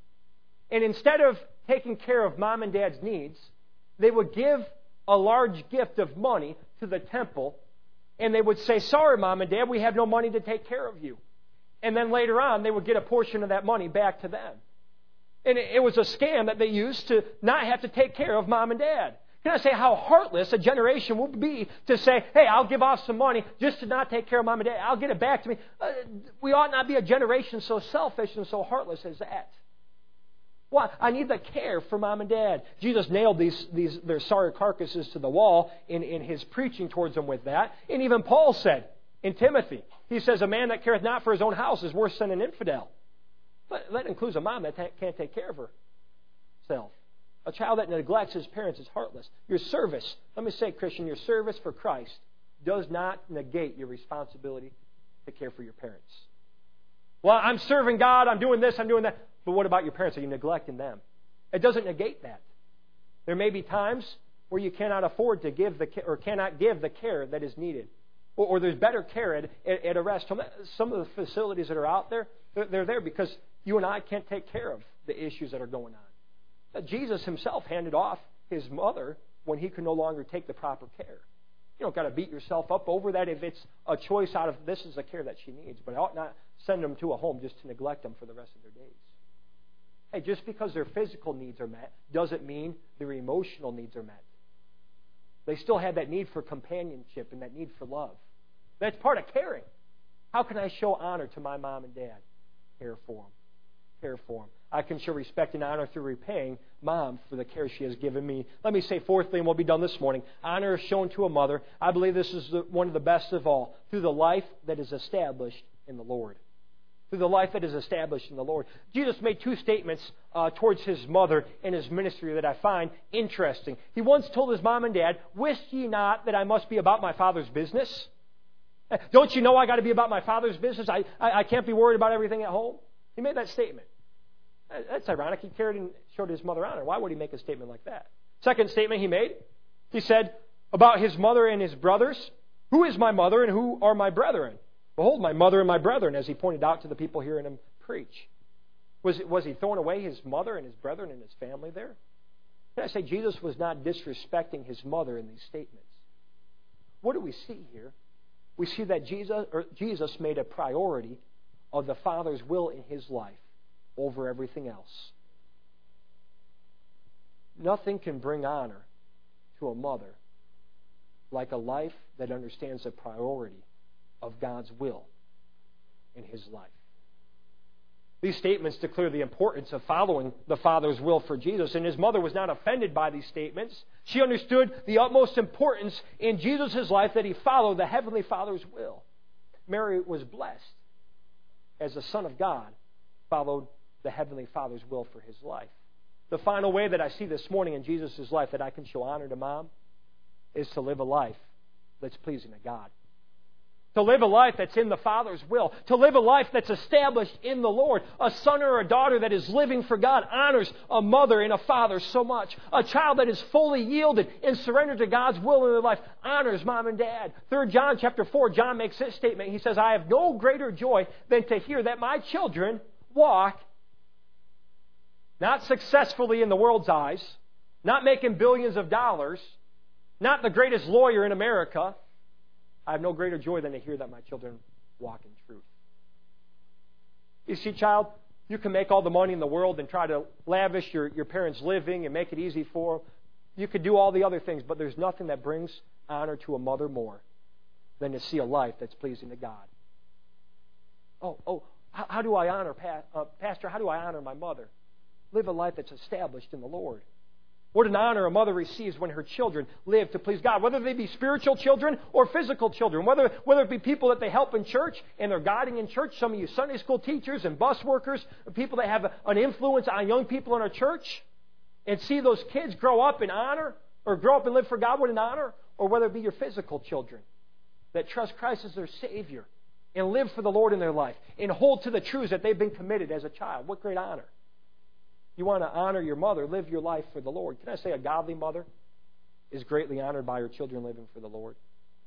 And instead of taking care of mom and dad's needs, they would give a large gift of money to the temple, and they would say, sorry, mom and dad, we have no money to take care of you. And then later on, they would get a portion of that money back to them. And it was a scam that they used to not have to take care of mom and dad. Can I say how heartless a generation will be to say, hey, I'll give off some money just to not take care of mom and dad. I'll get it back to me. We ought not be a generation so selfish and so heartless as that. Why? I need the care for mom and dad. Jesus nailed their sorry carcasses to the wall in his preaching towards them with that. And even Paul said in Timothy, he says, a man that careth not for his own house is worse than an infidel. But that includes a mom that can't take care of herself. A child that neglects his parents is heartless. Your service, let me say, Christian, your service for Christ does not negate your responsibility to care for your parents. Well, I'm serving God, I'm doing this, I'm doing that. But what about your parents? Are you neglecting them? It doesn't negate that. There may be times where you cannot afford to give or cannot give the care that is needed. Or there's better care at a rest home. Some of the facilities that are out there, they're there because you and I can't take care of the issues that are going on. Jesus himself handed off his mother when he could no longer take the proper care. You don't got to beat yourself up over that if it's a choice out of this is the care that she needs. But I ought not send them to a home just to neglect them for the rest of their days. Hey, just because their physical needs are met doesn't mean their emotional needs are met. They still have that need for companionship and that need for love. That's part of caring. How can I show honor to my mom and dad? Care for them. Care for them. I can show respect and honor through repaying mom for the care she has given me. Let me say fourthly, and we'll be done this morning, honor is shown to a mother. I believe this is one of the best of all, through the life that is established in the Lord. Through the life that is established in the Lord. Jesus made 2 statements towards his mother in his ministry that I find interesting. He once told his mom and dad, "Wist ye not that I must be about my Father's business?" Don't you know I got to be about my Father's business? I can't be worried about everything at home. He made that statement. That's ironic. He cared and showed his mother honor. Why would he make a statement like that? Second statement he made, he said about his mother and his brothers, "Who is my mother and who are my brethren? Behold, my mother and my brethren," as he pointed out to the people hearing him preach. Was he throwing away his mother and his brethren and his family there? Can I say Jesus was not disrespecting his mother in these statements? What do we see here? We see that Jesus made a priority of the Father's will in his life over everything else. Nothing can bring honor to a mother like a life that understands the priority of God's will in his life. These statements declare the importance of following the Father's will for Jesus, and his mother was not offended by these statements. She understood the utmost importance in Jesus' life that he followed the Heavenly Father's will. Mary was blessed as the Son of God followed the Heavenly Father's will for his life. The final way that I see this morning in Jesus' life that I can show honor to Mom is to live a life that's pleasing to God. To live a life that's in the Father's will. To live a life that's established in the Lord. A son or a daughter that is living for God honors a mother and a father so much. A child that is fully yielded and surrendered to God's will in their life honors Mom and Dad. 3 John chapter 4, John makes this statement. He says, I have no greater joy than to hear that my children walk not successfully in the world's eyes, not making billions of dollars, not the greatest lawyer in America. I have no greater joy than to hear that my children walk in truth. You see, child, you can make all the money in the world and try to lavish your parents' living and make it easy for them. You could do all the other things, but there's nothing that brings honor to a mother more than to see a life that's pleasing to God. How do I honor, Pastor, how do I honor my mother? Live a life that's established in the Lord. What an honor a mother receives when her children live to please God, whether they be spiritual children or physical children, whether it be people that they help in church and they're guiding in church, some of you Sunday school teachers and bus workers, people that have an influence on young people in our church, and see those kids grow up in honor or grow up and live for God with an honor, or whether it be your physical children that trust Christ as their Savior and live for the Lord in their life and hold to the truths that they've been committed as a child. What great honor. You want to honor your mother, live your life for the Lord. Can I say a godly mother is greatly honored by her children living for the Lord?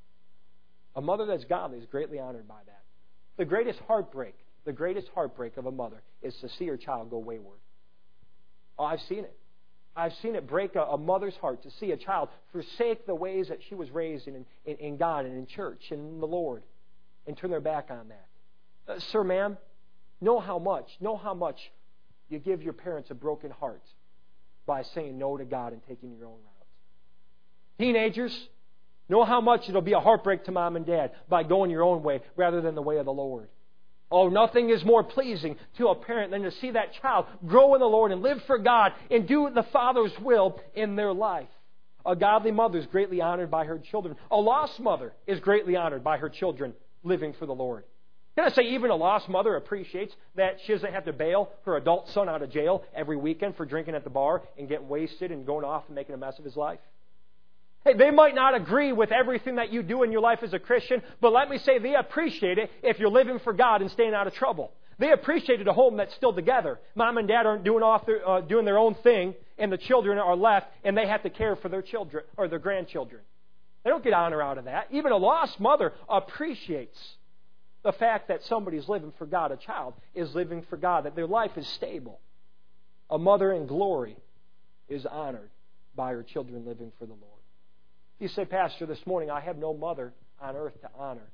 A mother that's godly is greatly honored by that. The greatest heartbreak of a mother is to see her child go wayward. Oh, I've seen it. I've seen it break a mother's heart to see a child forsake the ways that she was raised in God and in church and in the Lord and turn their back on that. Sir, ma'am, know how much you give your parents a broken heart by saying no to God and taking your own route. Teenagers, know how much it'll be a heartbreak to Mom and Dad by going your own way rather than the way of the Lord. Oh, nothing is more pleasing to a parent than to see that child grow in the Lord and live for God and do the Father's will in their life. A godly mother is greatly honored by her children. A lost mother is greatly honored by her children living for the Lord. Can I say even a lost mother appreciates that she doesn't have to bail her adult son out of jail every weekend for drinking at the bar and getting wasted and going off and making a mess of his life? Hey, they might not agree with everything that you do in your life as a Christian, but let me say they appreciate it if you're living for God and staying out of trouble. They appreciated a home that's still together. Mom and Dad aren't doing their own thing, and the children are left, and they have to care for their children or their grandchildren. They don't get honor out of that. Even a lost mother appreciates the fact that somebody's living for God, a child is living for God, that their life is stable. A mother in glory is honored by her children living for the Lord. You say, Pastor, this morning I have no mother on earth to honor.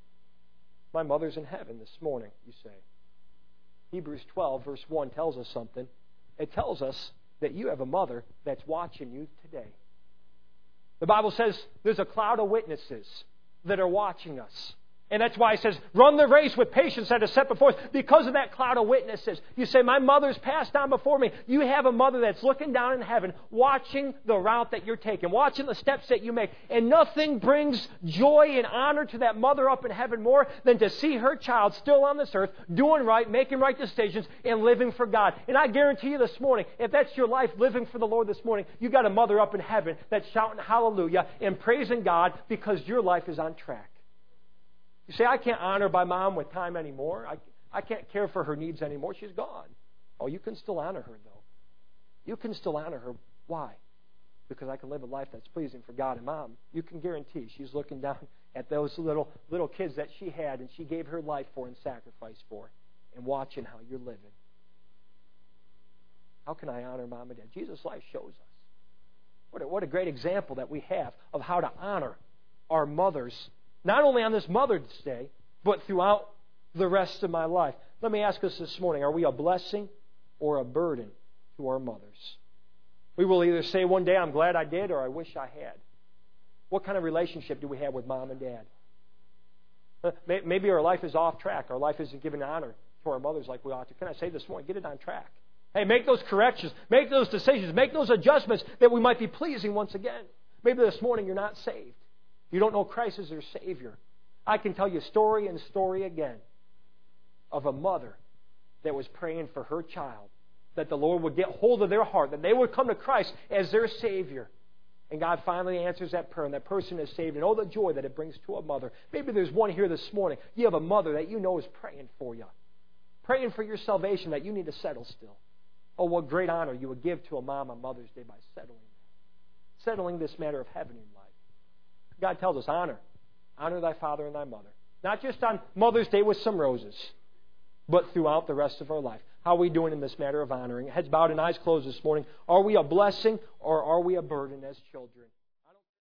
My mother's in heaven this morning, you say. Hebrews 12, verse 1 tells us something. It tells us that you have a mother that's watching you today. The Bible says there's a cloud of witnesses that are watching us. And that's why it says, run the race with patience that is set before us because of that cloud of witnesses. You say, my mother's passed on before me. You have a mother that's looking down in heaven, watching the route that you're taking, watching the steps that you make. And nothing brings joy and honor to that mother up in heaven more than to see her child still on this earth, doing right, making right decisions, and living for God. And I guarantee you this morning, if that's your life, living for the Lord this morning, you got a mother up in heaven that's shouting hallelujah and praising God because your life is on track. You say, I can't honor my mom with time anymore. I can't care for her needs anymore. She's gone. Oh, you can still honor her, though. You can still honor her. Why? Because I can live a life that's pleasing for God. And Mom, you can guarantee she's looking down at those little kids that she had and she gave her life for and sacrificed for and watching how you're living. How can I honor mom and dad? Jesus' life shows us. What a great example that we have of how to honor our mothers, not only on this Mother's Day, but throughout the rest of my life. Let me ask us this morning, are we a blessing or a burden to our mothers? We will either say one day, I'm glad I did, or I wish I had. What kind of relationship do we have with mom and dad? Maybe our life is off track. Our life isn't giving honor to our mothers like we ought to. Can I say this morning, get it on track. Hey, make those corrections. Make those decisions. Make those adjustments that we might be pleasing once again. Maybe this morning you're not saved. You don't know Christ as your Savior. I can tell you story and story again of a mother that was praying for her child, that the Lord would get hold of their heart, that they would come to Christ as their Savior. And God finally answers that prayer, and that person is saved. And oh, the joy that it brings to a mother. Maybe there's one here this morning. You have a mother that you know is praying for you, praying for your salvation, that you need to settle still. Oh, what great honor you would give to a mom on Mother's Day by settling this matter of heaven in life. God tells us, honor thy father and thy mother. Not just on Mother's Day with some roses, but throughout the rest of our life. How are we doing in this matter of honoring? Heads bowed and eyes closed this morning. Are we a blessing or are we a burden as children?